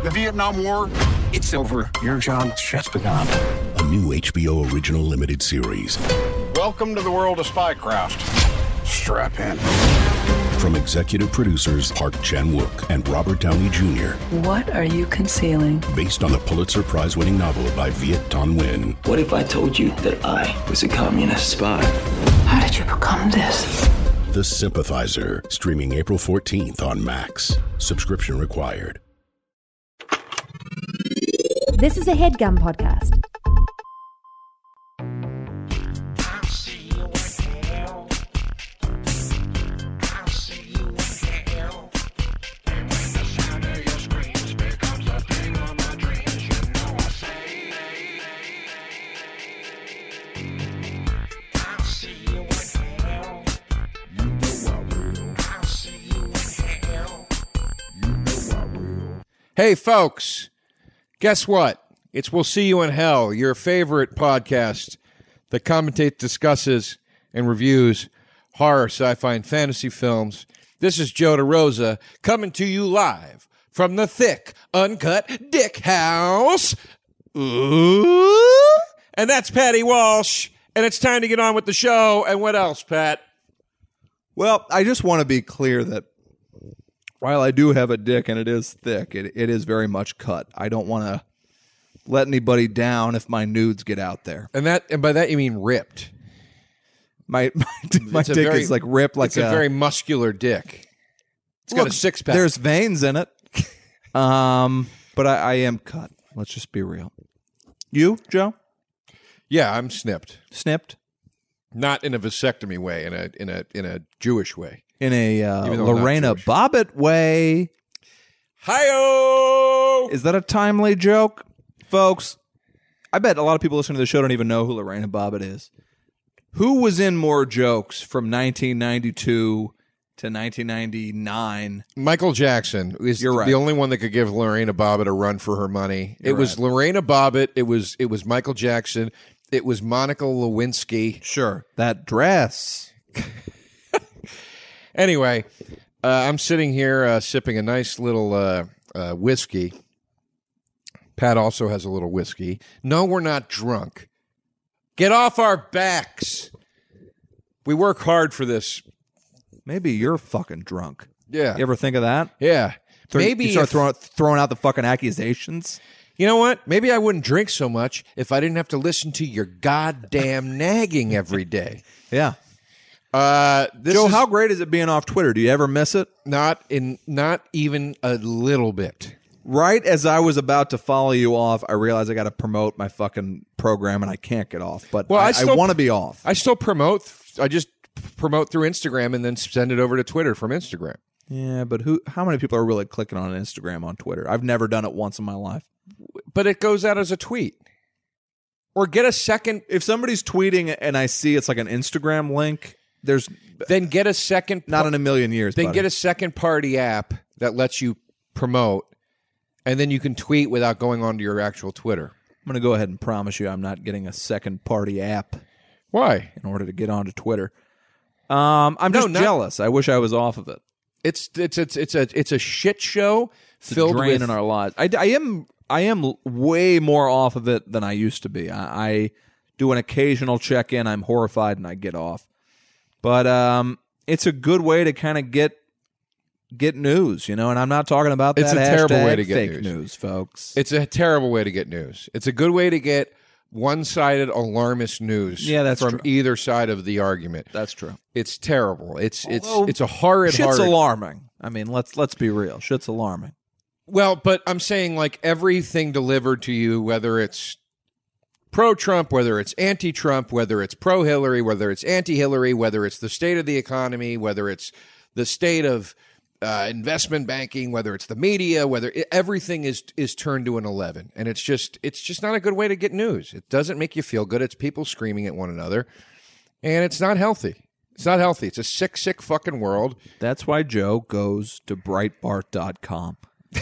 The Vietnam War, it's over. Your job just begun. A new HBO original limited series. Welcome to the world of spycraft. Strap in. From executive producers Park Chan-wook and Robert Downey Jr. What are you concealing? Based on the Pulitzer Prize-winning novel by Viet Thanh Nguyen. What if I told you that I was a communist spy? How did you become this? The Sympathizer, streaming April 14th on Max. Subscription required. This is a HeadGum podcast. Hey, folks, guess what? It's We'll See You in Hell, your favorite podcast that commentates, discusses, and reviews horror, sci-fi, and fantasy films. This is Joe DeRosa coming to you live from the thick, uncut Dick House. Ooh. And that's Patty Walsh. And it's time to get on with the show. And what else, Pat? Well, I just want to be clear that while I do have a dick and it is thick, it is very much cut. I don't want to let anybody down if my nudes get out there. And by that you mean ripped. My dick is like ripped, like it's a very muscular dick. It's got a six-pack. There's veins in it, but I am cut. Let's just be real. You, Joe? Yeah, I'm snipped. Snipped? Not in a vasectomy way, in a Jewish way. In a Lorena Bobbitt way. Hi-oh! Is that a timely joke? Folks, I bet a lot of people listening to the show don't even know who Lorena Bobbitt is. Who was in more jokes from 1992 to 1999? Michael Jackson is the only one that could give Lorena Bobbitt a run for her money. It was Lorena Bobbitt. It was Michael Jackson. It was Monica Lewinsky. Sure. That dress. Anyway, I'm sitting here sipping a nice little whiskey. Pat also has a little whiskey. No, we're not drunk. Get off our backs. We work hard for this. Maybe you're fucking drunk. Yeah. You ever think of that? Yeah. Maybe you start throwing out the fucking accusations. You know what? Maybe I wouldn't drink so much if I didn't have to listen to your goddamn nagging every day. Yeah. Joe, how great is it being off Twitter? Do you ever miss it? Not even a little bit. Right as I was about to follow you off, I realized I got to promote my fucking program and I can't get off. But I want to be off. I still promote. I just promote through Instagram and then send it over to Twitter from Instagram. Yeah, but how many people are really clicking on Instagram on Twitter? I've never done it once in my life. But it goes out as a tweet. Or get a second. If somebody's tweeting and I see it's like an Instagram link, then get a second. Not in a million years. Then buddy. Get a second party app that lets you promote, and then you can tweet without going onto your actual Twitter. I'm going to go ahead and promise you I'm not getting a second party app. Why? In order to get onto Twitter. I'm just jealous. I wish I was off of it. It's a shit show filled drain with in our lives. I am way more off of it than I used to be. I do an occasional check-in. I'm horrified and I get off. But it's a good way to kind of get news, you know, and I'm not talking about that. It's a terrible way to get fake news, folks. It's a terrible way to get news. It's a good way to get one-sided alarmist news from either side of the argument. That's true. It's terrible. It's a horrid. Shit's alarming. I mean, let's be real. Shit's alarming. Well, but I'm saying like everything delivered to you, whether it's pro-Trump, whether it's anti-Trump, whether it's pro-Hillary, whether it's anti-Hillary, whether it's the state of the economy, whether it's the state of investment banking, whether it's the media, everything is turned to an 11, and it's just not a good way to get news. It doesn't make you feel good. It's people screaming at one another, and it's not healthy. It's not healthy. It's a sick fucking world. That's why Joe goes to Breitbart.com.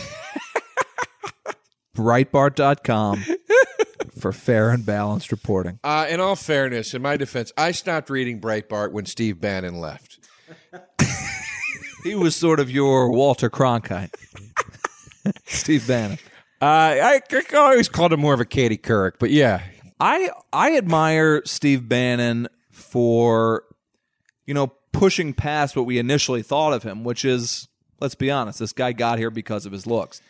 Breitbart.com for fair and balanced reporting. In all fairness, in my defense, I stopped reading Breitbart when Steve Bannon left. He was sort of your Walter Cronkite. Steve Bannon. I always called him more of a Katie Couric, but yeah. I admire Steve Bannon for, pushing past what we initially thought of him, which is, let's be honest, this guy got here because of his looks.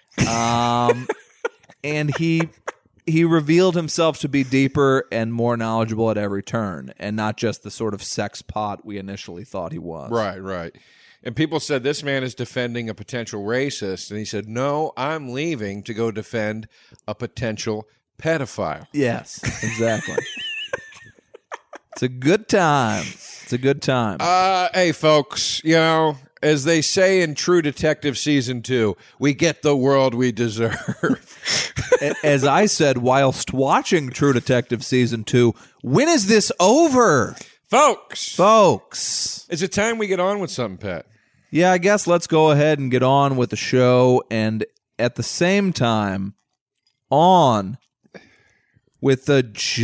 And he revealed himself to be deeper and more knowledgeable at every turn, and not just the sort of sex pot we initially thought he was. Right. And people said, this man is defending a potential racist. And he said, no, I'm leaving to go defend a potential pedophile. Yes, exactly. It's a good time. Hey, folks, as they say in True Detective Season 2, we get the world we deserve. As I said whilst watching True Detective Season 2, when is this over? Folks. Is it time we get on with something, Pat? Yeah, I guess let's go ahead and get on with the show, and at the same time, on with the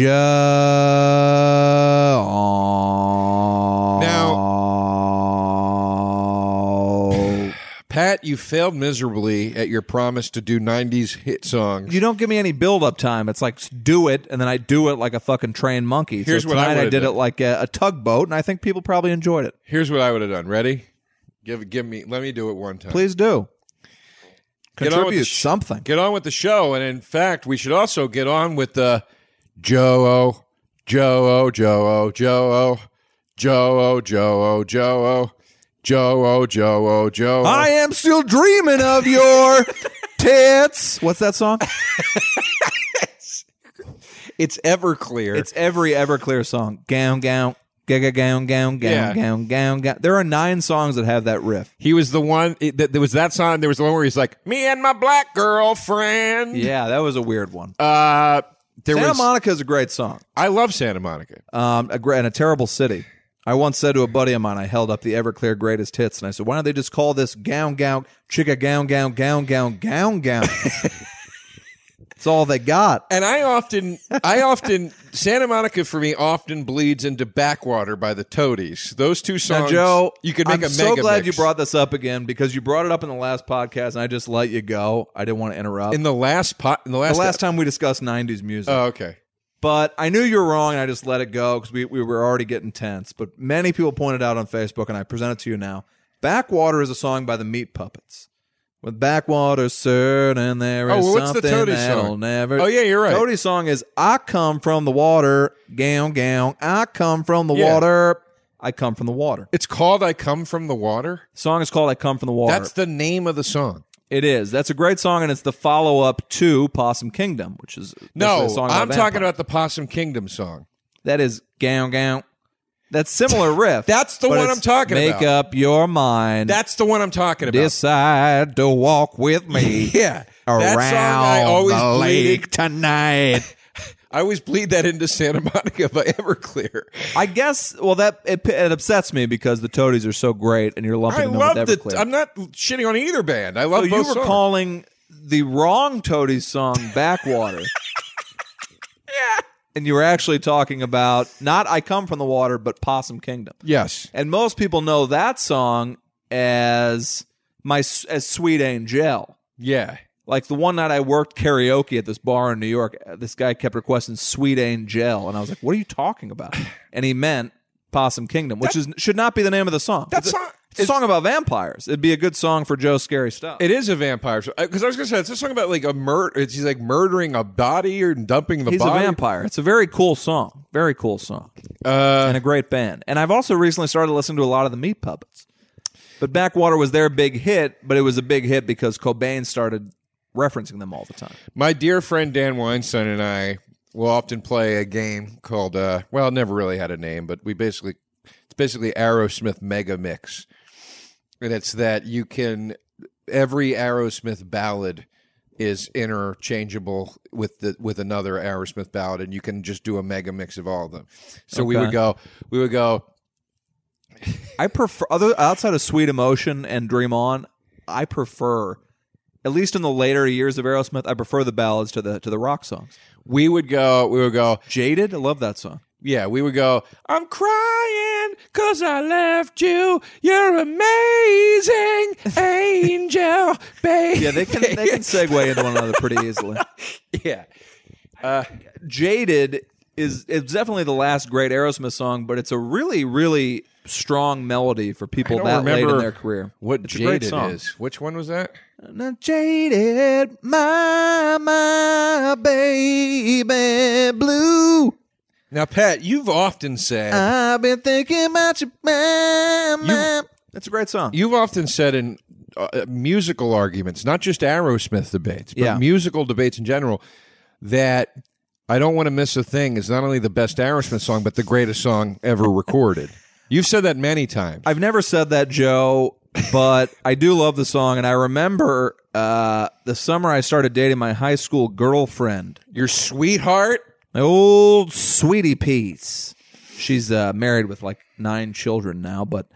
Now, Pat, you failed miserably at your promise to do 90s hit songs. You don't give me any build-up time. It's like, do it, and then I do it like a fucking trained monkey. Here's so what tonight I did done. it like a tugboat, and I think people probably enjoyed it. Here's what I would have done. Ready? Give me. Let me do it one time. Please do. Get on with Contribute the something. Get on with the show, and in fact, we should also get on with the Joe-O. I am still dreaming of your tits. What's that song? It's Everclear. It's every Everclear song. Gown, gown. Gown. There are 9 songs that have that riff. He was the one. There was that song. There was the one where he's like, "Me and my black girlfriend." Yeah, that was a weird one. Santa Monica is a great song. I love Santa Monica. And a terrible city. I once said to a buddy of mine, I held up the Everclear greatest hits, and I said, "Why don't they just call this gown, chicka gown. It's all they got." And I often, Santa Monica for me often bleeds into Backwater by the Toadies. Those two songs, Now, Joe, you could make I'm a so mega glad mix. you brought this up again because you brought it up in the last podcast, and I just let you go. I didn't want to interrupt. In the last time we discussed 90s music. Oh, okay. But I knew you were wrong, and I just let it go because we were already getting tense. But many people pointed out on Facebook, and I present it to you now. Backwater is a song by the Meat Puppets. With Backwater, certain there is what's the something Toadies that'll song? never... Oh, yeah, you're right. Toadie's song is, I come from the water, gown. I come from the Yeah. water. I come from the water. It's called "I Come from the Water." The song is called I Come from the Water. That's the name of the song. It is. That's a great song, and it's the follow-up to Possum Kingdom, which is No, a song I'm about talking vampires. about the Possum Kingdom song. That is gown. That's similar riff. That's the but one it's I'm talking Make about. up your mind. That's the one I'm talking about. Decide to walk with me. Yeah. Around That song I always the bleeded. lake tonight. I always bleed that into Santa Monica by Everclear. I guess. Well, it upsets me because the Toadies are so great, and you're lumping I them love with Everclear. I'm not shitting on either band. I love So both you were songs. calling the wrong Toadies song Backwater. Yeah. And you were actually talking about not I Come from the Water, but Possum Kingdom. Yes. And most people know that song as Sweet Angel. Yeah. Like the one night I worked karaoke at this bar in New York, this guy kept requesting Sweet Angel, and I was like, "What are you talking about?" And he meant Possum Kingdom, which should not be the name of the song. It's a song about vampires. It'd be a good song for Joe's Scary Stuff. It is a vampire. Because I was going to say, it's a song about like a murder. He's like murdering a body or dumping the He's body. a vampire. It's a very cool song. Very cool song. And a great band. And I've also recently started listening to a lot of the Meat Puppets. But Backwater was their big hit, but it was a big hit because Cobain started referencing them all the time. My dear friend Dan Weinstein and I will often play a game called, it never really had a name, but it's basically Aerosmith Mega Mix. And it's that every Aerosmith ballad is interchangeable with another Aerosmith ballad, and you can just do a mega mix of all of them. So we would go. I prefer outside of Sweet Emotion and Dream On. I prefer, at least in the later years of Aerosmith, I prefer the ballads to the rock songs. We would go. Jaded, I love that song. Yeah, we would go, I'm crying because I left you. You're amazing, angel, baby. Yeah, they can segue into one another pretty easily. Yeah. Jaded is definitely the last great Aerosmith song, but it's a really, really strong melody for people that late in their career. What It's a great Jaded song. is. Which one was that? Not jaded, my baby blue. Now, Pat, you've often said I've been thinking about you, mama. That's a great song. You've often said in musical arguments, not just Aerosmith debates, but Yeah. musical debates in general, that I Don't Want to Miss a Thing is not only the best Aerosmith song, but the greatest song ever recorded. You've said that many times. I've never said that, Joe, but I do love the song, and I remember the summer I started dating my high school girlfriend, Your sweetheart? my old sweetie piece. She's married with like 9 children now, but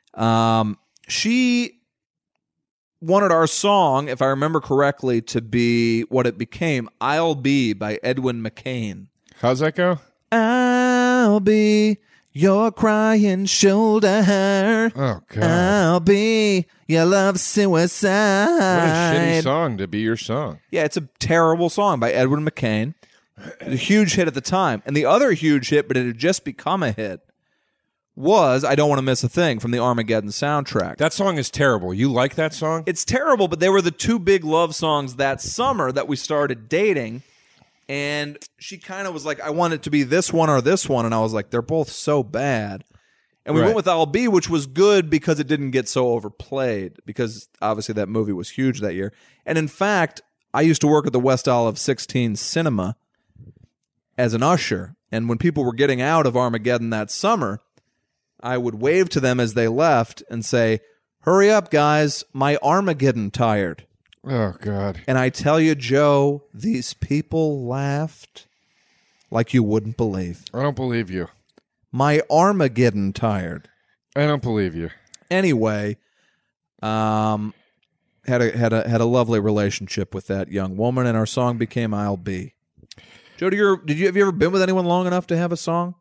she wanted our song, if I remember correctly, to be what it became, I'll Be by Edwin McCain. How's that go? I'll be your crying shoulder. Oh, God. I'll be your love What a suicide. shitty song to be your song. Yeah, it's a terrible song by Edwin McCain. A huge hit at the time. And the other huge hit, but it had just become a hit, was I Don't Want to Miss a Thing from the Armageddon soundtrack. That song is terrible. You like that song? It's terrible, but they were the 2 big love songs that summer that we started dating. And she kind of was like, I want it to be this one or this one. And I was like, they're both so bad. And we Right. went with I'll Be, which was good because it didn't get so overplayed, because obviously that movie was huge that year. And in fact, I used to work at the West Olive 16 Cinema as an usher. And when people were getting out of Armageddon that summer, I would wave to them as they left and say, hurry up, guys, my Armageddon tired. Oh, God. And I tell you, Joe, these people laughed like you wouldn't believe. I don't believe you. My Armageddon tired. I don't believe you. Anyway, had a lovely relationship with that young woman, and our song became "I'll Be." Joe, have you ever been with anyone long enough to have a song?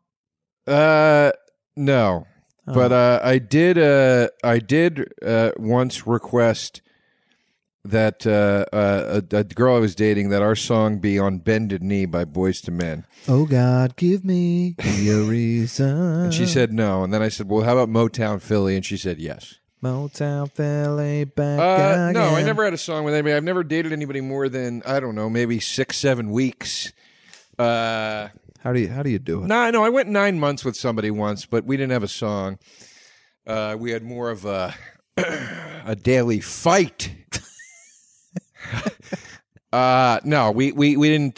No. But I did once request that a girl I was dating, that our song be on Bended Knee by Boyz II Men. Oh God, give me a reason. And she said no. And then I said, well, how about Motown Philly? And she said yes. Motown Philly back again. No, I never had a song with anybody. I've never dated anybody more than, I don't know, maybe 6-7 weeks. How do you do it? No, I went 9 months with somebody once, but we didn't have a song. We had more of a daily fight. No, we didn't.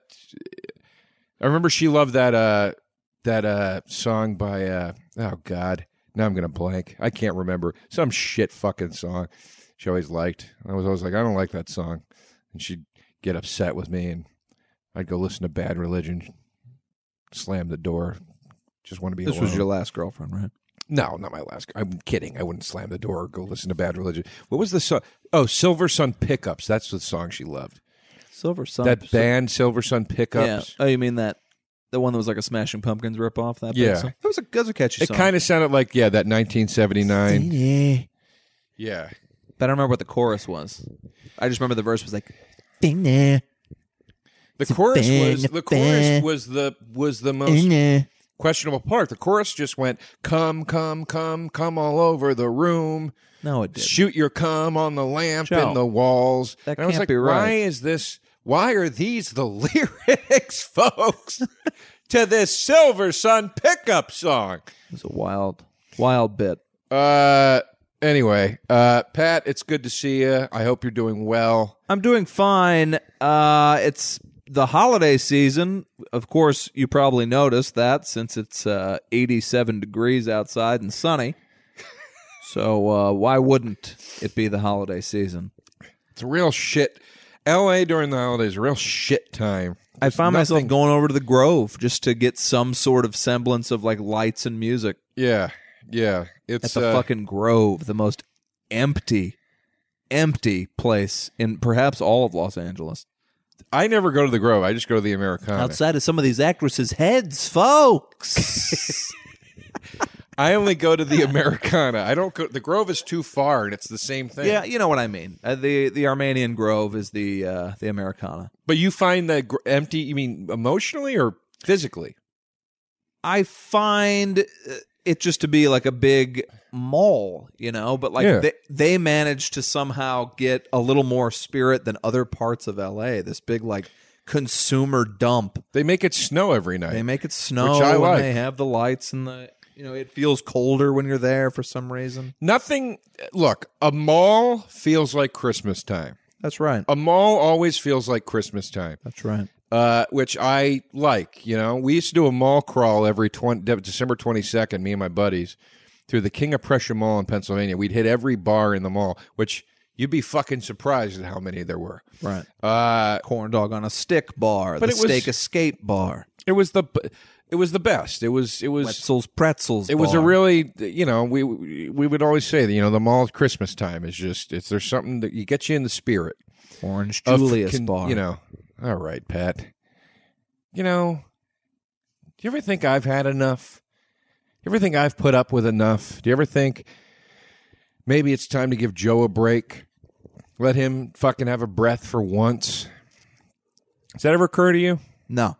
I remember she loved that song by oh God, now I'm gonna blank. I can't remember, some shit fucking song she always liked. I was always like, I don't like that song, and she'd get upset with me, and I'd go listen to Bad Religion, slam the door, just want to be This alone. was your last girlfriend, right? No, not my last. I'm kidding. I wouldn't slam the door or go listen to Bad Religion. What was the song? Oh, Silver Sun Pickups. That's the song she loved. Silver Sun. That band, Silver Sun Yeah. Pickups. Oh, you mean the one that was like a Smashing Pumpkins ripoff? That Yeah. song? That was a catchy It song. kind of sounded like, that 1979. Yeah. But I don't remember what the chorus was. I just remember the verse was like, The chorus was the most questionable part. The chorus just went, come, come, come, come all over the room. no, it didn't. Shoot your cum on the lamp Joe, in the walls. that And I was can't like, be right. why are these the lyrics, folks, to this Silver Sun Pickup song? It was a wild, wild bit. Anyway, Pat, it's good to see you. I hope you're doing well. I'm doing fine. It's the holiday season. Of course, you probably noticed that since it's 87 degrees outside and sunny. So why wouldn't it be the holiday season? It's a real shit. L.A. during the holidays is a real shit time. I found There's myself nothing- going over to the Grove just to get some sort of semblance of like lights and music Yeah. at It's the fucking Grove, the most empty place in perhaps all of Los Angeles. I never go to the Grove. I just go to the Americana. Outside of some of these actresses' heads, folks. I only go to the Americana. I don't go. The Grove is too far, and it's the same thing. Yeah, you know what I mean. The Armenian Grove is the Americana. But you find that empty. You mean emotionally or physically? I find it just to be like a big mall, but like they managed to somehow get a little more spirit than other parts of LA. This big like consumer dump. They make it snow every night. They make it snow, which I like. And they have the lights and the it feels colder when you're there for some reason. Nothing. Look, a mall feels like Christmas time. That's right. A mall always feels like Christmas time. That's right. Which I like. We used to do a mall crawl every December 22nd, me and my buddies, through the King of Prussia Mall in Pennsylvania. We'd hit every bar in the mall, which you'd be fucking surprised at how many there were. Right. Corn dog on a stick bar, the steak escape bar. It was the best. It was Wetzel's Pretzels. It was a really, we would always say that, the mall at Christmas time is just, there's something that gets you in the spirit. Orange Julius bar. All right, Pat. Do you ever think I've had enough? You ever think I've put up with enough? Do you ever think maybe it's time to give Joe a break? Let him fucking have a breath for once? Does that ever occur to you? No.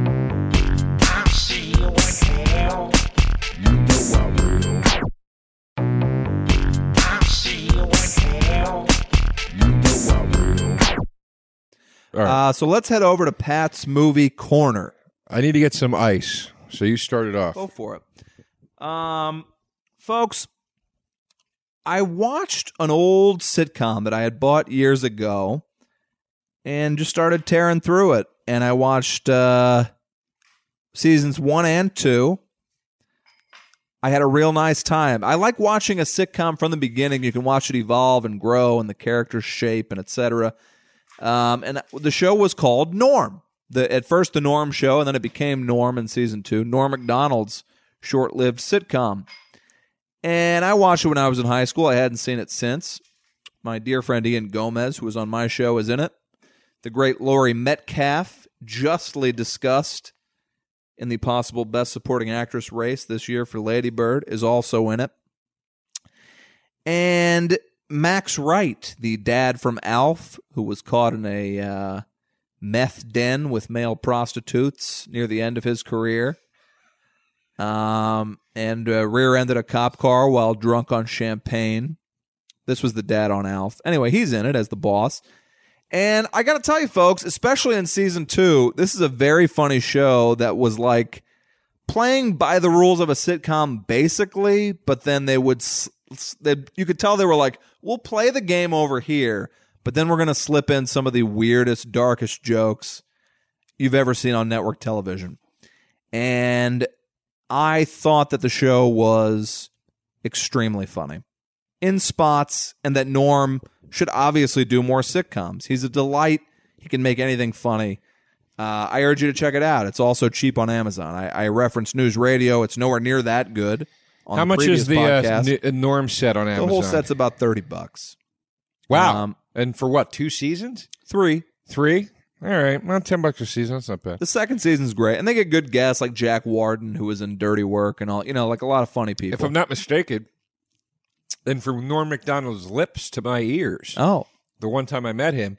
Right. So let's head over to Pat's Movie Corner. I need to get some ice, so you start it off. Go for it. Folks, I watched an old sitcom that I had bought years ago and just started tearing through it. And I watched seasons 1 and 2. I had a real nice time. I like watching a sitcom from the beginning. You can watch it evolve and grow and the characters shape and etc. And the show was called Norm. At first the Norm Show, and then it became Norm in season 2. Norm Macdonald's short-lived sitcom. And I watched it when I was in high school. I hadn't seen it since. My dear friend Ian Gomez, who was on my show, is in it. The great Laurie Metcalf, justly discussed in the possible Best Supporting Actress race this year for Lady Bird, is also in it. And Max Wright, the dad from Alf, who was caught in a meth den with male prostitutes near the end of his career, and rear-ended a cop car while drunk on champagne. This was the dad on Alf. Anyway, he's in it as the boss. And I got to tell you, folks, especially in season 2, this is a very funny show that was like playing by the rules of a sitcom, basically, but then they would... you could tell they were like, we'll play the game over here, but then we're going to slip in some of the weirdest, darkest jokes you've ever seen on network television. And I thought that the show was extremely funny in spots, and that Norm should obviously do more sitcoms. He's a delight. He can make anything funny. I urge you to check it out. It's also cheap on Amazon. I referenced News Radio. It's nowhere near that good. How much is the Norm set on Amazon? The whole set's about $30. Wow. And for what, 2 seasons? 3. 3? All right. Well, $10 a season. That's not bad. The second season's great. And they get good guests like Jack Warden, who was in Dirty Work and all, like a lot of funny people. If I'm not mistaken, then from Norm Macdonald's lips to my ears. Oh. The one time I met him,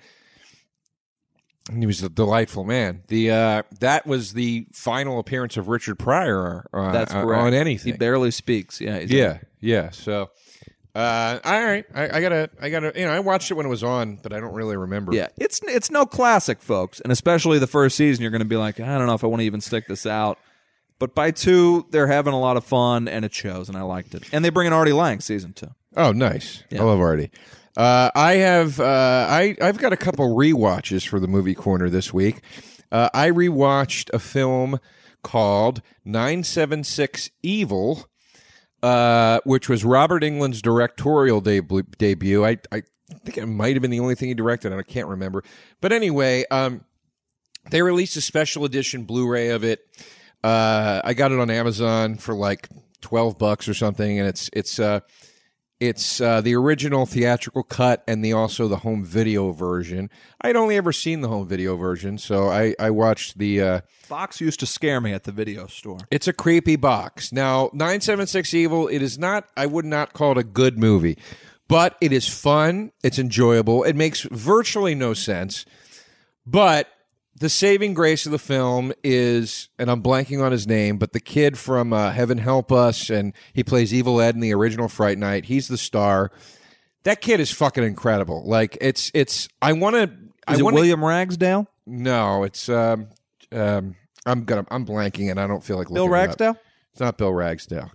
and he was a delightful man. That was the final appearance of Richard Pryor That's correct. On anything. He barely speaks. Yeah. Yeah. So, all right. I gotta. I watched it when it was on, but I don't really remember. Yeah, it's no classic, folks, and especially the first season, you're going to be like, I don't know if I want to even stick this out. But by 2, they're having a lot of fun, and it shows, and I liked it. And they bring in Artie Lang, season 2. Oh, nice. Yeah. I love Artie. I've got a couple rewatches for the movie corner this week. I rewatched a film called 976 Evil, which was Robert Englund's directorial debut. I think it might have been the only thing he directed, and I can't remember. But anyway, they released a special edition Blu-ray of it. I got it on Amazon for like $12 or something, and It's the original theatrical cut and also the home video version. I'd only ever seen the home video version, so I watched the... Box used to scare me at the video store. It's a creepy box. Now, 976 Evil, it is not... I would not call it a good movie, but it is fun. It's enjoyable. It makes virtually no sense, but... The saving grace of the film is, and I'm blanking on his name, but the kid from Heaven Help Us, and he plays Evil Ed in the original Fright Night. He's the star. That kid is fucking incredible. Like it's. I want to. Is it William Ragsdale? No, it's. I'm blanking, and I don't feel like looking Bill Ragsdale. It up. It's not Bill Ragsdale.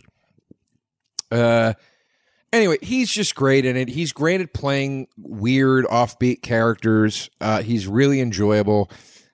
Anyway, he's just great in it. He's great at playing weird, offbeat characters. He's really enjoyable.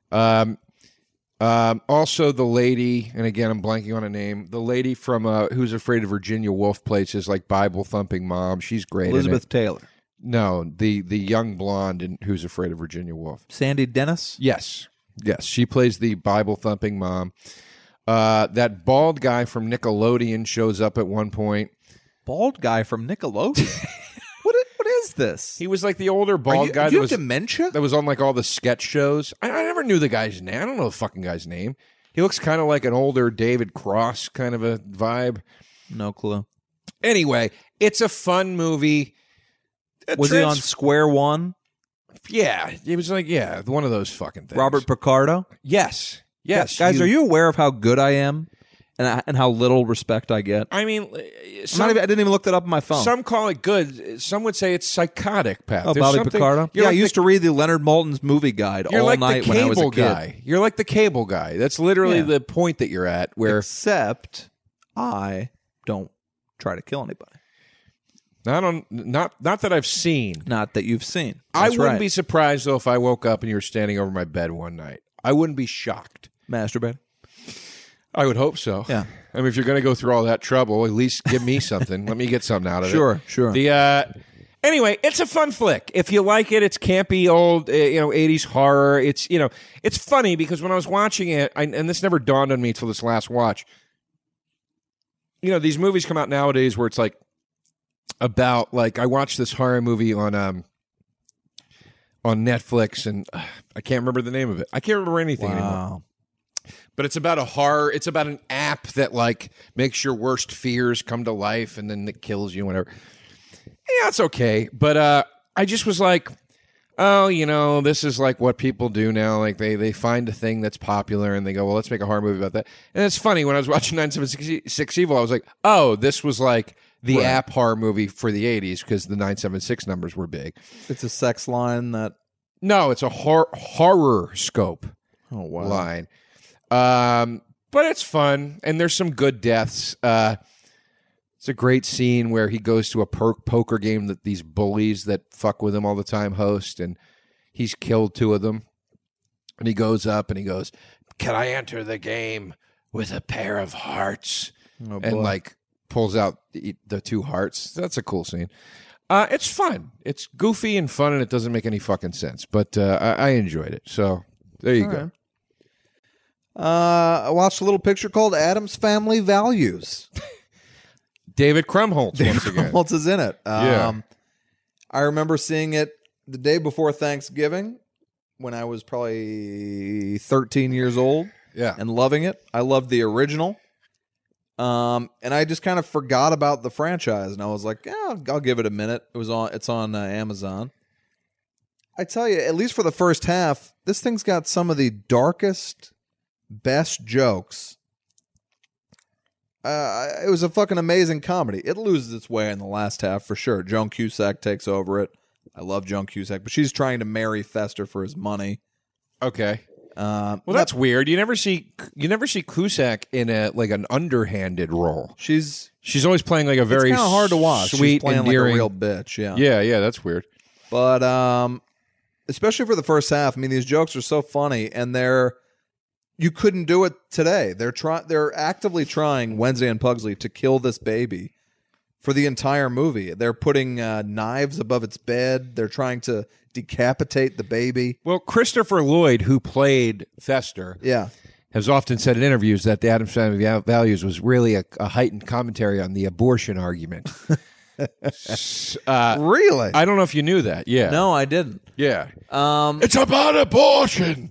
Also the lady, and again I'm blanking on a name, the lady from Who's Afraid of Virginia Woolf plays his like Bible thumping mom. She's great. Elizabeth Taylor. No, the young blonde in Who's Afraid of Virginia Woolf. Sandy Dennis? Yes, she plays the Bible thumping mom. That bald guy from Nickelodeon shows up at one point. Bald guy from Nickelodeon? What is this? He was like the older bald guy. Do you that have dementia? That was on like all the sketch shows. I never knew the guy's name. I don't know the fucking guy's name. He looks kind of like an older David Cross kind of a vibe. No clue. Anyway, it's a fun movie. Was he on Square One? Yeah. It was like, one of those fucking things. Robert Picardo? Yes. Yes. Guys, are you aware of how good I am? And how little respect I get. I mean, I didn't even look that up on my phone. Some call it good. Some would say it's psychotic, Pat. Oh, Bobby Picardo? Yeah, I used to read the Leonard Maltin's movie guide all night when I was a kid. Guy. You're like the cable guy. That's literally the point that you're at. Where except I don't try to kill anybody. Not that I've seen. Not that you've seen. That's I wouldn't be surprised though if I woke up and you were standing over my bed one night. I wouldn't be shocked. Masturbate. I would hope so. Yeah. I mean, if you're going to go through all that trouble, at least give me something. Let me get something out of it. Sure. Anyway, it's a fun flick. If you like it, it's campy old, 80s horror. It's, it's funny because when I was watching it, and this never dawned on me until this last watch. These movies come out nowadays where it's like about like I watched this horror movie on Netflix, and I can't remember the name of it. I can't remember anything anymore. But it's about a horror. It's about an app that like makes your worst fears come to life, and then it kills you, whatever. Yeah, it's okay. But I just was like, oh, this is like what people do now. Like they find a thing that's popular, and they go, well, let's make a horror movie about that. And it's funny when I was watching 976 Evil, I was like, oh, this was like the app horror movie for the 80s because the 976 numbers were big. It's a sex line that. No, it's a horror scope. Oh wow. Line. But it's fun, and there's some good deaths. It's a great scene where he goes to a poker game that these bullies that fuck with him all the time host, and he's killed 2 of them. And he goes up and he goes, "Can I enter the game with a pair of hearts?" Oh, and like pulls out the 2 hearts. That's a cool scene. It's fun. It's goofy and fun, and it doesn't make any fucking sense. But I enjoyed it. So there you go. Right. I watched a little picture called Addams Family Values. David Krumholtz once again. Krumholtz is in it. Yeah. I remember seeing it the day before Thanksgiving when I was probably 13 years old. Yeah. And loving it. I loved the original. And I just kind of forgot about the franchise, and I was like, yeah, I'll give it a minute. It's on Amazon. I tell you, at least for the first half, this thing's got some of the darkest, best jokes. It was a fucking amazing comedy. It loses its way in the last half for sure. Joan Cusack takes over it. I love Joan Cusack, but she's trying to marry Fester for his money. Okay. Well, that's weird. You never see Cusack in an underhanded role. She's always playing like a very it's kind of hard to watch. Sweet, she's playing endearing, like a real bitch. Yeah. Yeah. That's weird. But especially for the first half, I mean, these jokes are so funny, and you couldn't do it today. They're actively trying, Wednesday and Pugsley, to kill this baby for the entire movie. They're putting knives above its bed. They're trying to decapitate the baby. Well, Christopher Lloyd, who played Fester, has often said in interviews that the Addams Family Values was really a heightened commentary on the abortion argument. Really? I don't know if you knew that. Yeah. No, I didn't. Yeah. It's about abortion.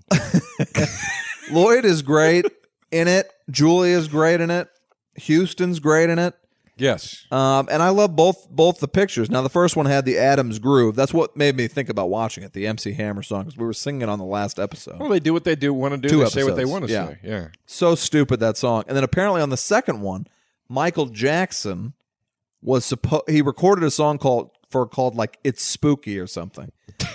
Lloyd is great in it. Julia's great in it. Houston's great in it. Yes. And I love both the pictures. Now, the first one had the Adams Groove. That's what made me think about watching it, the MC Hammer song, because we were singing it on the last episode. Well, they do what they want to do. Two They say what they episodes. want to Yeah. say. Yeah. So stupid, that song. And then apparently on the second one, Michael Jackson was he recorded a song called like It's Spooky or something.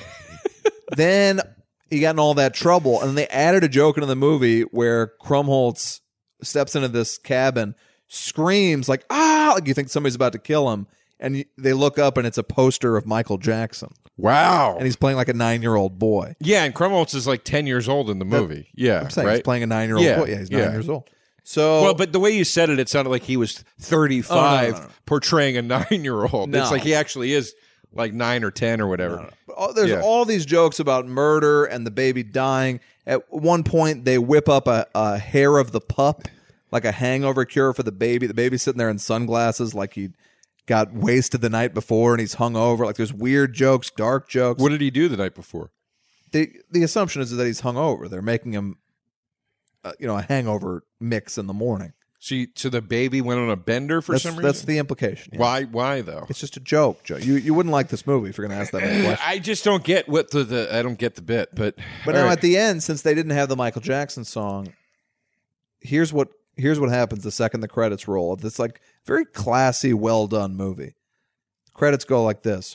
Then he got in all that trouble, and they added a joke into the movie where Krumholtz steps into this cabin, screams like, ah, like you think somebody's about to kill him, and they look up and it's a poster of Michael Jackson. Wow. And he's playing like a 9-year-old boy. Yeah, and Krumholtz is like 10 years old in the movie. Yeah. I'm saying right? he's playing a 9-year-old Yeah, boy. Yeah, he's 9 yeah. years old. So, Well, but the way you said it, it sounded like he was 35 no. portraying a 9-year-old. No. It's like he actually is like 9 or 10 or whatever. There's Yeah. all these jokes about murder and the baby dying. At one point, they whip up a hair of the pup, like a hangover cure for the baby. The baby's sitting there in sunglasses like he got wasted the night before and he's hungover. Like there's weird jokes, dark jokes. What did he do the night before? The assumption is that he's hungover. They're making him, a hangover mix in the morning. So the baby went on a bender for some reason? That's the implication. Yeah. Why though? It's just a joke, Joe. You wouldn't like this movie if you're going to ask that many questions. I just don't get what I don't get the bit, but But now at the end, since they didn't have the Michael Jackson song, here's what happens the second the credits roll. It's like very classy, well done movie. Credits go like this.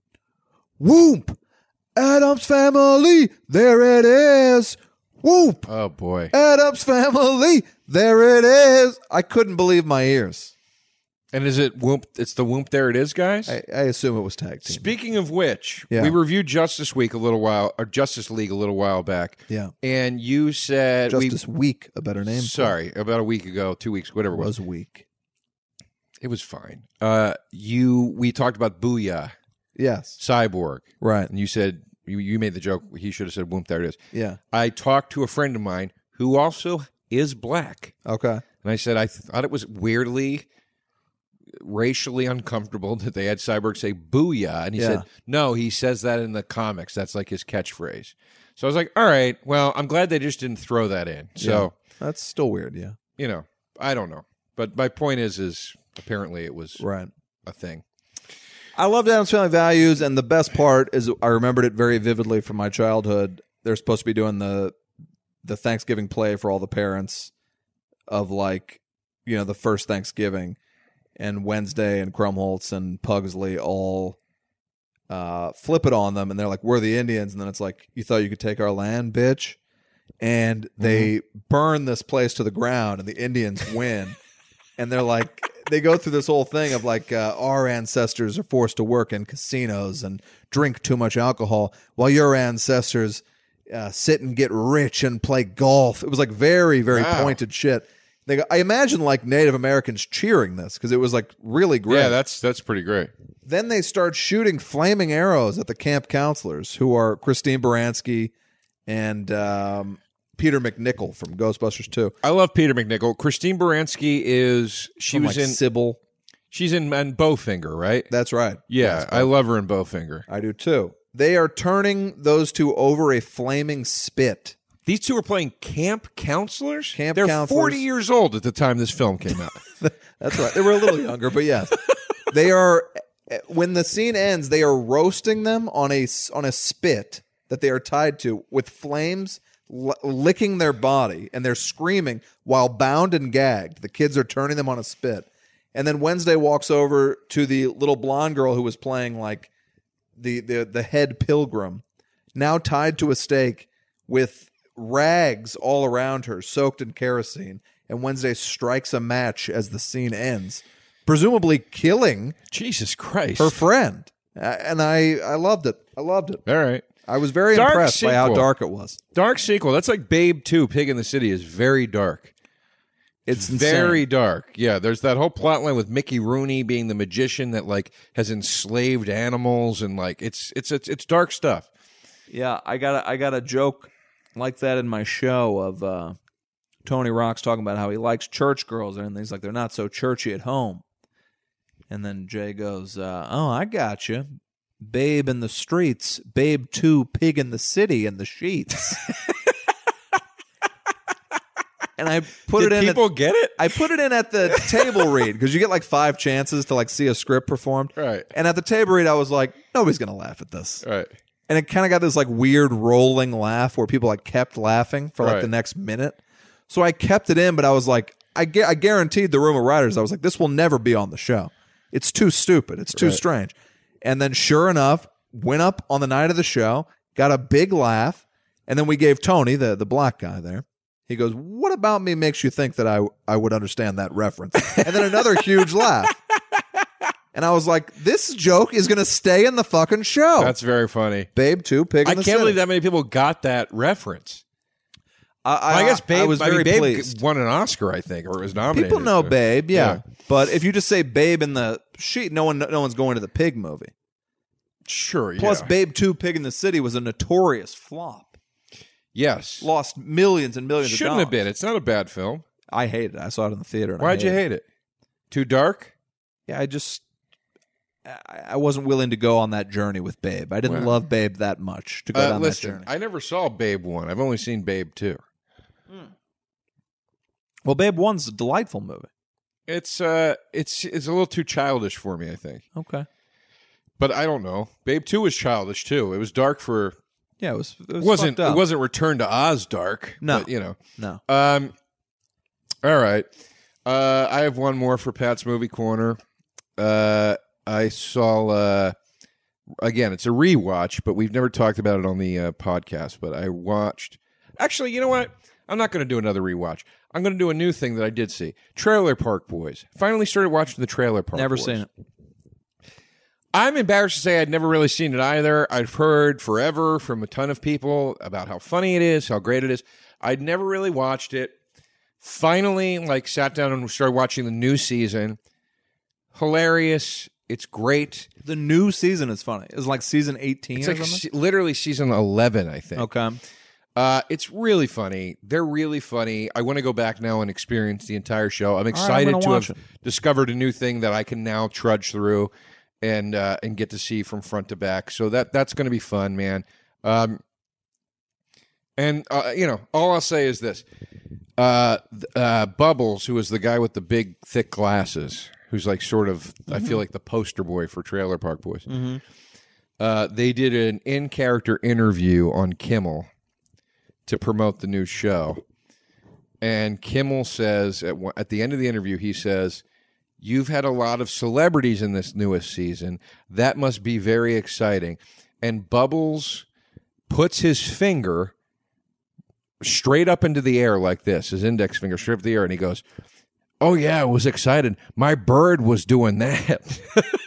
Whoop! Addams Family, there it is. Whoop! oh boy. Addams Family, there it is. I couldn't believe my ears. And is it Whoop? It's the Whoop There It Is, guys? I assume it was tag team. Speaking of which, Yeah. we reviewed Justice League a little while back. Yeah. And you said Justice Week, a better name. Sorry, about a week ago, 2 weeks, whatever it was. Was weak. It was fine. We talked about Booyah, Yes. Cyborg. Right. And you said you made the joke. He should have said Whoop There It Is. Yeah. I talked to a friend of mine who also is black. Okay. And I said I thought it was weirdly racially uncomfortable that they had Cyborg say booyah. And he said, no, he says that in the comics. That's like his catchphrase. So I was like, all right, well, I'm glad they just didn't throw that in. So, That's still weird, yeah. I don't know. But my point is apparently it was Right. a thing. I loved Addams Family Values, and the best part is I remembered it very vividly from my childhood. They're supposed to be doing the Thanksgiving play for all the parents of the first Thanksgiving, and Wednesday and Krumholtz and Pugsley all flip it on them, and they're like, we're the Indians, and then it's like, you thought you could take our land, bitch? And they burn this place to the ground, and the Indians win. And they're like, they go through this whole thing of like, our ancestors are forced to work in casinos and drink too much alcohol, while your ancestors sit and get rich and play golf. It was like very, very pointed shit. I imagine like Native Americans cheering this because it was like really great. Yeah, that's pretty great. Then they start shooting flaming arrows at the camp counselors, who are Christine Baranski and Peter McNichol from Ghostbusters 2. I love Peter McNichol. Christine Baranski From, like, Sybil. She's in Bowfinger, right? That's right. Yeah, Yes, I love her in Bowfinger. I do too. They are turning those two over a flaming spit. These two are playing camp counselors? Camp They're counselors. 40 years old at the time this film came out. That's right. They were a little younger, but yes. They are, when the scene ends, they are roasting them on a spit that they are tied to with flames licking their body, and they're screaming while bound and gagged. The kids are turning them on a spit. And then Wednesday walks over to the little blonde girl who was playing like the head pilgrim, now tied to a stake with rags all around her, soaked in kerosene. And Wednesday strikes a match as the scene ends, presumably killing Jesus Christ. her friend. And I loved it. I loved it. All right. I was very Dark impressed by how sequel. dark it was. Dark sequel. That's like Babe 2, Pig in the City is very dark. It's very insane. dark. Yeah, there's that whole plot line with Mickey Rooney being the magician that like has enslaved animals, and like it's dark stuff. Yeah, I got a joke like that in my show of Tony Rock's talking about how he likes church girls, and he's like, they're not so churchy at home. And then Jay goes, "Oh, I got you. Babe in the streets, Babe 2, Pig in the city and the sheets." And I put Did it in. People get it? I put it in at the table read because you get like 5 chances to like see a script performed. Right. And at the table read, I was like, nobody's gonna laugh at this. Right. And it kind of got this like weird rolling laugh where people like kept laughing for like Right. the next minute. So I kept it in, but I was like, I guaranteed the room of writers. I was like, this will never be on the show. It's too stupid. It's too strange. And then sure enough, went up on the night of the show, got a big laugh, and then we gave Tony, the black guy there. He goes, "What about me makes you think that I would understand that reference?" And then another huge laugh. And I was like, this joke is going to stay in the fucking show. That's very funny. Babe 2, Pig in I the can't City. believe that many people got that reference. I guess Babe, I was very Babe pleased. won an Oscar, I think, or was nominated. People know so. Babe, yeah. But if you just say Babe in the sheet, no one's going to the Pig movie. Sure, yeah. Plus, Babe 2, Pig in the City was a notorious flop. Yes. Lost millions and millions of Shouldn't dollars. have been. It's not a bad film. I hated it. I saw it in the theater. And Why'd you hate it? Too dark? Yeah, I wasn't willing to go on that journey with Babe. I didn't love Babe that much to go down Listen, that journey. I never saw Babe 1. I've only seen Babe 2. Well, Babe 1's a delightful movie. It's a little too childish for me, I think. Okay. But I don't know. Babe 2 was childish too. It was dark for Yeah, it was wasn't fucked up. it wasn't Return to Oz dark. No. But, you know. No. All right. I have one more for Pat's Movie Corner. I saw again, it's a rewatch, but we've never talked about it on the podcast, but I watched. Actually, you know what? I'm not going to do another rewatch. I'm going to do a new thing that I did see. Trailer Park Boys. Finally started watching the Trailer Park Never Boys. seen it. I'm embarrassed to say I'd never really seen it either. I've heard forever from a ton of people about how funny it is, how great it is. I'd never really watched it. Finally, sat down and started watching the new season. Hilarious. It's great. The new season is funny. It's like season 18 It's or like something? literally season 11, I think. Okay. It's really funny. They're really funny. I want to go back now and experience the entire show. I'm I'm excited gonna to watch have it. discovered a new thing that I can now trudge through and get to see from front to back. So that's going to be fun, man. All I'll say is this: Bubbles, who is the guy with the big thick glasses, who's like sort of, I feel like the poster boy for Trailer Park Boys. They did an in-character interview on Kimmel to promote the new show. And Kimmel says, at the end of the interview, he says, "You've had a lot of celebrities in this newest season. That must be very exciting." And Bubbles puts his finger straight up into the air like this, his index finger straight up in the air, and he goes, "Oh, yeah, I was excited. My bird was doing that."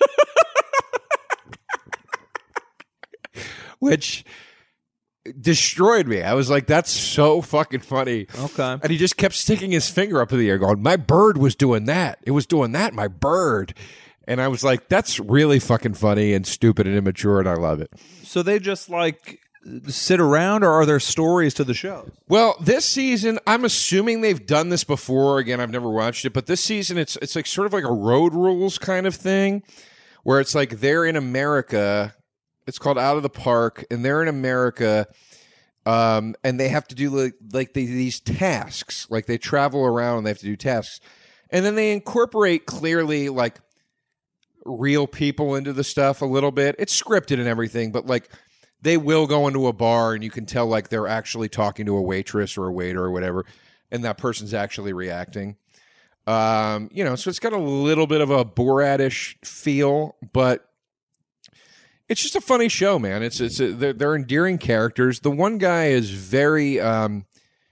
Which destroyed me. I was like, that's so fucking funny. Okay. And he just kept sticking his finger up in the air going, "My bird was doing that. It was doing that, my bird." And I was like, that's really fucking funny and stupid and immature, and I love it. So they just sit around, or are there stories to the show? Well, this season, I'm assuming they've done this before. Again, I've never watched it, but this season, it's like sort of like a Road Rules kind of thing, where it's like they're in America. It's called Out of the Park, and they're in America, and they have to do these tasks. Like they travel around and they have to do tasks, and then they incorporate clearly like real people into the stuff a little bit. It's scripted and everything, but like they will go into a bar and you can tell like they're actually talking to a waitress or a waiter or whatever, and that person's actually reacting. So it's got a little bit of a Borat-ish feel, but it's just a funny show, man. They're endearing characters. The one guy is very, I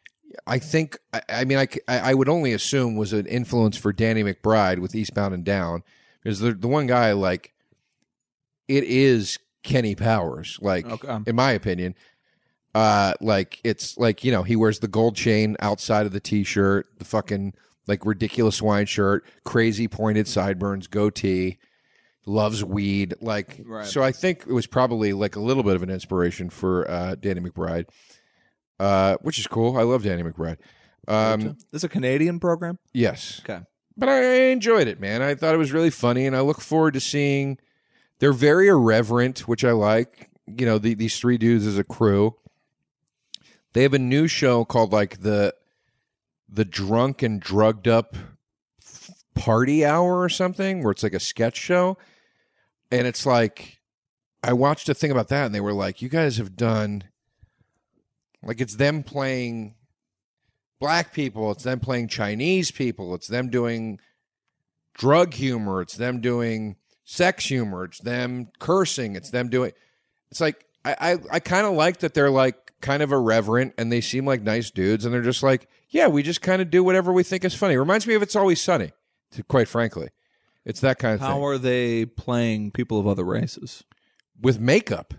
would only assume was an influence for Danny McBride with Eastbound and Down, because the one guy, like, it is Kenny Powers, in my opinion. It's like, he wears the gold chain outside of the T-shirt, the fucking like ridiculous wine shirt, crazy pointed sideburns, goatee. Loves weed, Right. So I think it was probably like a little bit of an inspiration for Danny McBride, which is cool. I love Danny McBride. This is a Canadian program? Yes, Okay. But I enjoyed it, man. I thought it was really funny, and I look forward to seeing. They're very irreverent, which I like. You know, these three dudes as a crew. They have a new show called like the Drunk and Drugged Up Party Hour or something, where it's like a sketch show, and it's like I watched a thing about that, and they were like, "You guys have done like it's them playing black people, it's them playing Chinese people, it's them doing drug humor, it's them doing sex humor, it's them cursing, it's them doing." It's like I kind of like that they're like kind of irreverent, and they seem like nice dudes, and they're just like, yeah, we just kind of do whatever we think is funny. It reminds me of It's Always Sunny, quite frankly. It's that kind of thing. How are they playing people of other races? With makeup.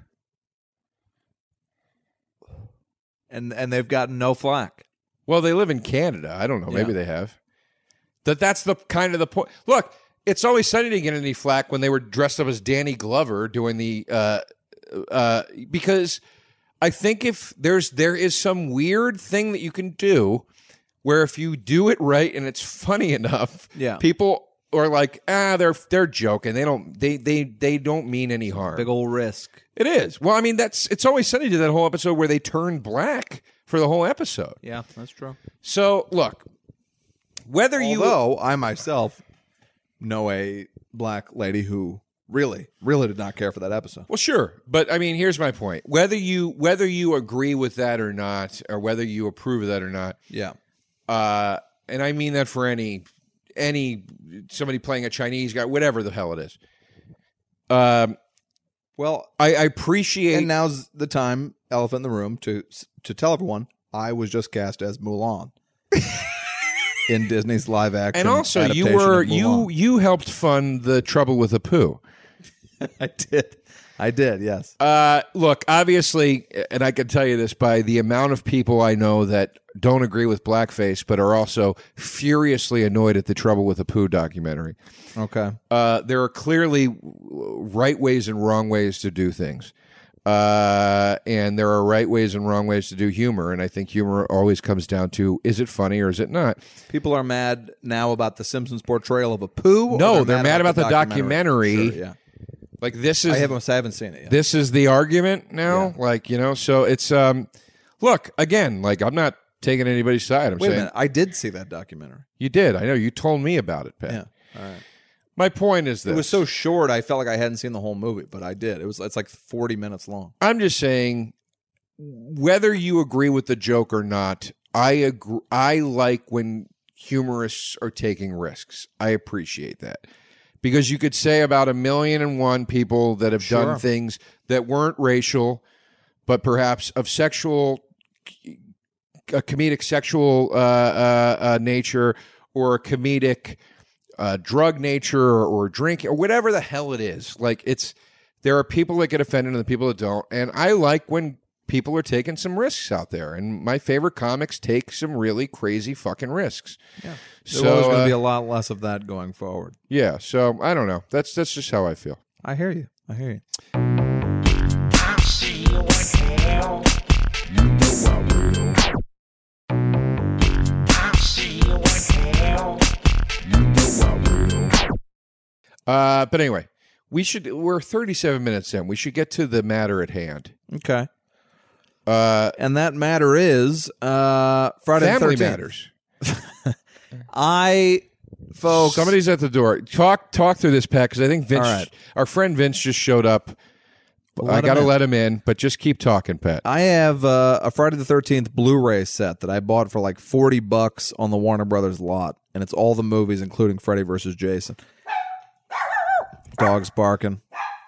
And they've gotten no flack. Well, they live in Canada. I don't know. Maybe they have. That's the kind of the point. Look, It's Always Sunny didn't get any flack when they were dressed up as Danny Glover doing the because I think if there is some weird thing that you can do where if you do it right and it's funny enough, people are like, they're joking. They don't mean any harm. Big old risk. It is. Well, I mean, It's Always Sunny did that whole episode where they turned black for the whole episode. Yeah, that's true. So look, although I myself know a black lady who really did not care for that episode. Well, sure, but I mean, here's my point: whether you agree with that or not, or whether you approve of that or not, and I mean that for any somebody playing a Chinese guy, whatever the hell it is. Well, I appreciate, and now's the time, elephant in the room, to tell everyone I was just cast as Mulan in Disney's live action. And also, you helped fund the Trouble with Apu. I did, yes. Look, obviously, and I can tell you this by the amount of people I know that don't agree with blackface, but are also furiously annoyed at the Trouble with Apu documentary. Okay. There are clearly right ways and wrong ways to do things. And there are right ways and wrong ways to do humor. And I think humor always comes down to, is it funny or is it not? People are mad now about the Simpsons portrayal of Apu? No, they're mad about the documentary. Sure, yeah. Like this is, I haven't seen it yet. This is the argument now. Yeah. So it's, look, again, like I'm not taking anybody's side. Wait a minute. I did see that documentary. You did. I know. You told me about it, Pat. Yeah. All right. My point is this. It was so short, I felt like I hadn't seen the whole movie, but I did. It's like 40 minutes long. I'm just saying, whether you agree with the joke or not, I agree. I like when humorists are taking risks. I appreciate that. Because you could say about 1,000,001 people that have done things that weren't racial, but perhaps of a comedic sexual nature, or a comedic drug nature, or drink, or whatever the hell it is. Like there are people that get offended and the people that don't. And I like when people are taking some risks out there. And my favorite comics take some really crazy fucking risks. Yeah. So there's going to be a lot less of that going forward. Yeah. So I don't know. That's just how I feel. I hear you. But anyway, we're 37 minutes in. We should get to the matter at hand. Okay. And that matter is Friday Family the 13th. Matters. Folks, somebody's at the door. Talk through this, Pat, because I think Vince, right. Our friend Vince, just showed up. I got to let him in, but just keep talking, Pat. I have a Friday the 13th Blu-ray set that I bought for like $40 on the Warner Brothers lot, and it's all the movies, including Freddy vs. Jason. Dogs barking.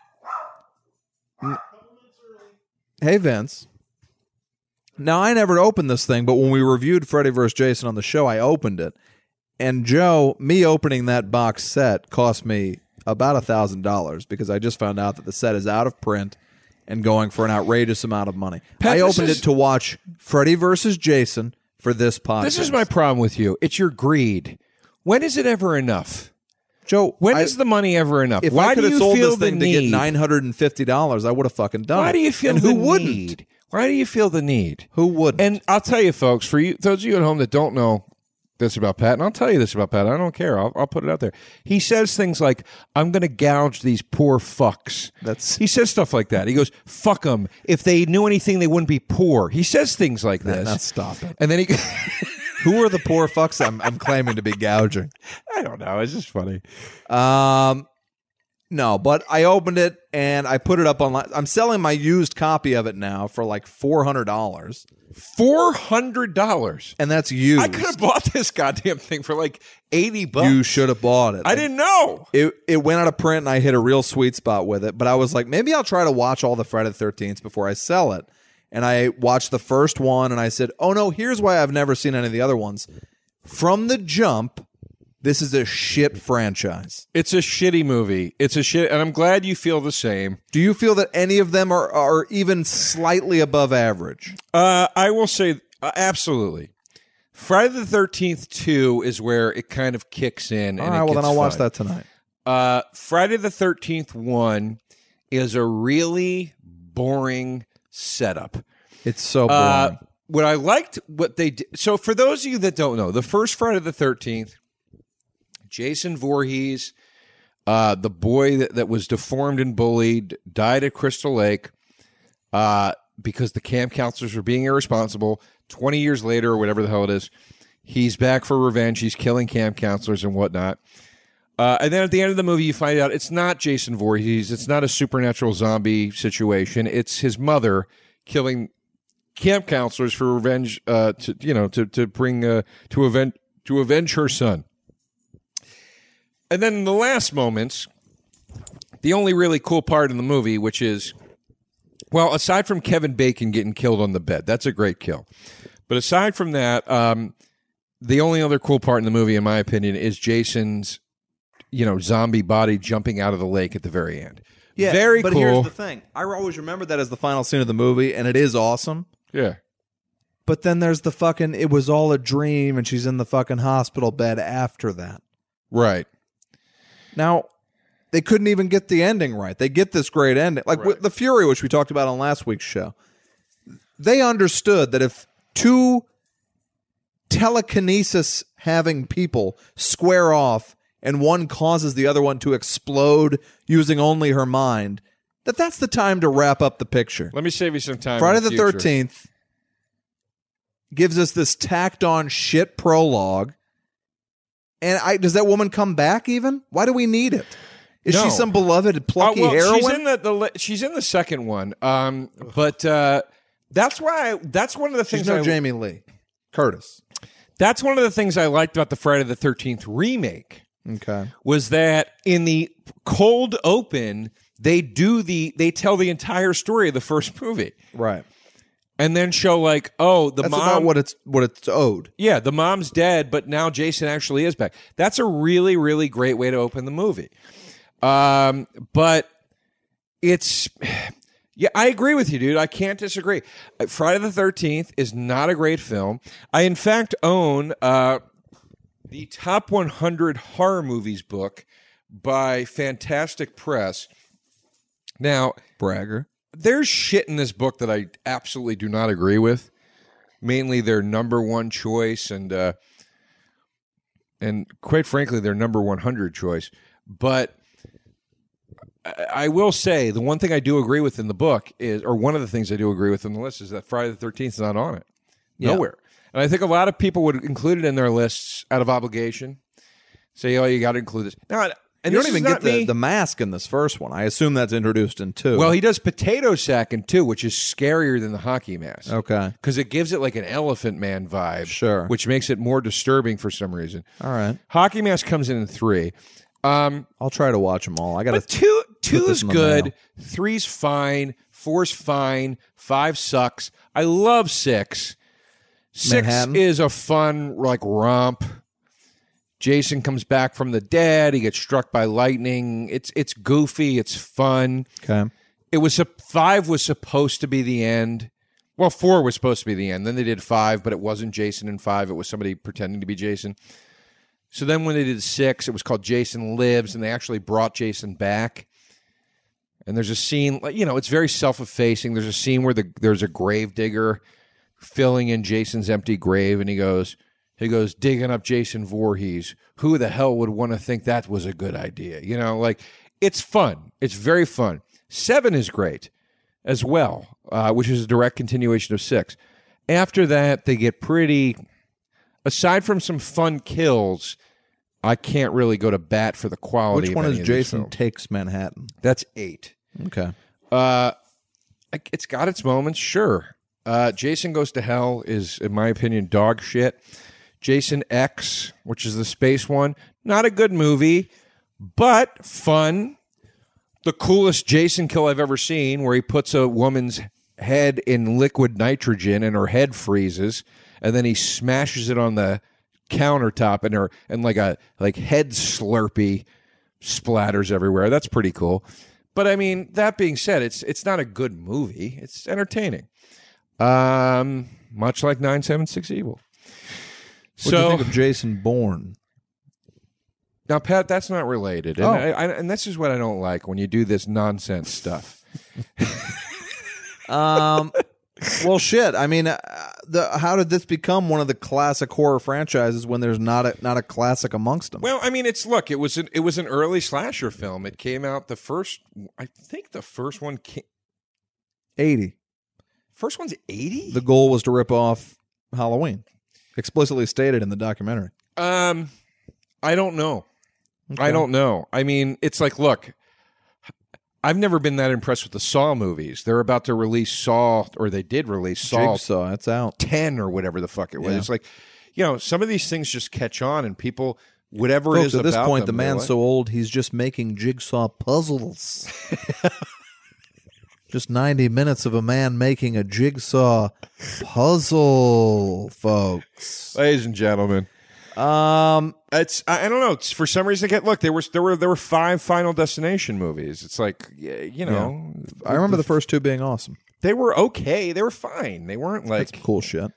Hey, Vince. Now, I never opened this thing, but when we reviewed Freddy vs. Jason on the show, I opened it. And Joe, me opening that box set cost me about $1,000 because I just found out that the set is out of print and going for an outrageous amount of money. Pat, I opened it to watch Freddy vs. Jason for this podcast. This is my problem with you. It's your greed. When is it ever enough? Joe, when is the money ever enough? If Why I could do have you sold feel this thing the to need? get $950, I would have fucking done it. Why do you feel and the who wouldn't? need? Why do you feel the need? Who wouldn't? And I'll tell you, folks, for you, those of you at home that don't know this about Pat, and I'll tell you this about Pat. I don't care. I'll put it out there. He says things like, "I'm going to gouge these poor fucks." He says stuff like that. He goes, "Fuck them. If they knew anything, they wouldn't be poor." He says things like this. Now stop it. And then he. Who are the poor fucks I'm claiming to be gouging? I don't know. It's just funny. No, but I opened it and I put it up online. I'm selling my used copy of it now for like $400. $400, and that's used. I could have bought this goddamn thing for like $80. You should have bought it. I didn't know. It went out of print, and I hit a real sweet spot with it. But I was like, maybe I'll try to watch all the Friday the 13th before I sell it. And I watched the first one, and I said, "Oh no, here's why I've never seen any of the other ones." From the jump, this is a shit franchise. It's a shitty movie. It's a shit, and I'm glad you feel the same. Do you feel that any of them are even slightly above average? I will say absolutely. Friday the 13th 2 is where it kind of kicks in. All and right, well then I'll watch fun. that tonight. Friday the 13th 1 is a really boring setup. It's so boring. What I liked, what they did. So for those of you that don't know, the first Friday the 13th, Jason Voorhees, the boy that was deformed and bullied, died at Crystal Lake because the camp counselors were being irresponsible. 20 years later, or whatever the hell it is, he's back for revenge. He's killing camp counselors and whatnot. And then at the end of the movie, you find out it's not Jason Voorhees. It's not a supernatural zombie situation. It's his mother killing camp counselors for revenge. To avenge her son. And then in the last moments, the only really cool part in the movie, which is, well, aside from Kevin Bacon getting killed on the bed, that's a great kill. But aside from that, the only other cool part in the movie, in my opinion, is Jason's, zombie body jumping out of the lake at the very end. Yeah, very but cool. Here's the thing. I always remember that as the final scene of the movie, and it is awesome. Yeah. But then there's the fucking, it was all a dream, and she's in the fucking hospital bed after that. Right. Now, they couldn't even get the ending right. They get this great ending. Like with The Fury, which we talked about on last week's show. They understood that if two telekinesis-having people square off and one causes the other one to explode using only her mind, that's the time to wrap up the picture. Let me save you some time. Friday in the future. 13th gives us this tacked-on shit prologue. And does that woman come back even? Why do we need it? Is she some beloved plucky heroine? She's in the second one. But that's one of the things. She's no Jamie Lee Curtis. That's one of the things I liked about the Friday the 13th remake. Okay. Was that in the cold open they tell the entire story of the first movie. Right. And then show like, that's about what it's owed. Yeah, the mom's dead, but now Jason actually is back. That's a really, really great way to open the movie. But it's, yeah, I agree with you, dude. I can't disagree. Friday the 13th is not a great film. I, in fact, own the Top 100 Horror Movies book by Fantastic Press. Now, bragger. There's shit in this book that I absolutely do not agree with. Mainly their number one choice and quite frankly, their number 100 choice. But I will say the one thing I do agree with in the book is, or one of the things I do agree with in the list is that Friday the 13th is not on it. Nowhere. And I think a lot of people would include it in their lists out of obligation. Say, you got to include this. Now, and you don't even get the mask in this first one. I assume that's introduced in 2. Well, he does potato sack in 2, which is scarier than the hockey mask. Okay. Because it gives it like an Elephant Man vibe. Sure. Which makes it more disturbing for some reason. All right. Hockey mask comes in 3. I'll try to watch them all. I got to. 2's good. 3's fine. 4's fine. 5 sucks. I love 6. 6 Manhattan? is a fun romp. Jason comes back from the dead. He gets struck by lightning. It's goofy. It's fun. Okay. 5 was supposed to be the end. Well, 4 was supposed to be the end. Then they did 5, but it wasn't Jason in 5. It was somebody pretending to be Jason. So then when they did 6, it was called Jason Lives, and they actually brought Jason back. And there's a scene, it's very self-effacing. There's a scene where there's a grave digger filling in Jason's empty grave, and he goes, He goes, digging up Jason Voorhees. Who the hell would want to think that was a good idea? You know, like, it's fun. It's very fun. 7 is great as well, which is a direct continuation of 6. After that, they get pretty... Aside from some fun kills, I can't really go to bat for the quality. Which one of is any of these Jason films. Takes Manhattan? That's 8. Okay. It's got its moments, sure. Jason Goes to Hell is, in my opinion, dog shit. Jason X, which is the space one, not a good movie, but fun. The coolest Jason kill I've ever seen, where he puts a woman's head in liquid nitrogen and her head freezes, and then he smashes it on the countertop, and like head slurpee splatters everywhere. That's pretty cool. But I mean, that being said, it's not a good movie. It's entertaining. Much like 976 Evil. What do you think of Jason Bourne? Now, Pat, that's not related, and and this is what I don't like when you do this nonsense stuff. Well, shit. I mean, how did this become one of the classic horror franchises when there's not a classic amongst them? Well, I mean, it was an early slasher film. It came out I think the first one 80. First one's 80? The goal was to rip off Halloween, explicitly stated in the documentary. I don't know. Okay. I don't know. I mean, it's like, look, I've never been that impressed with the Saw movies. They're about to release Saw, or they did release Saw. Jigsaw, it's out. 10 or whatever the fuck it was. Yeah. It's like, you know, some of these things just catch on, and people, whatever Folks, it is at this about point, them, the man's like, so old, he's just making jigsaw puzzles. Just 90 minutes of a man making a jigsaw puzzle, folks. ladies and gentlemen. It's I don't know. It's, for some reason, there were 5 Final Destination movies. It's like, you know, I remember the first 2 being awesome. they were okay. They were fine. They weren't like That's cool shit.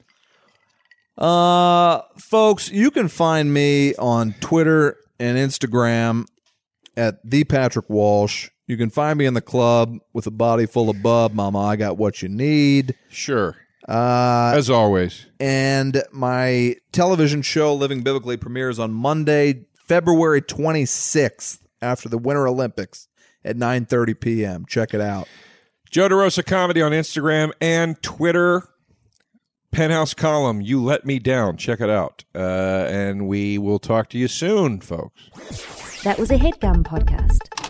Folks, you can find me on Twitter and Instagram at the Patrick Walsh. You can find me in the club with a body full of bub. Mama, I got what you need. sure. As always. And my television show, Living Biblically, premieres on Monday, February 26th, after the Winter Olympics at 9:30 p.m. Check it out. Joe DeRosa Comedy on Instagram and Twitter. Penthouse column, You Let Me Down. Check it out. And we will talk to you soon, folks. That was a HeadGum podcast.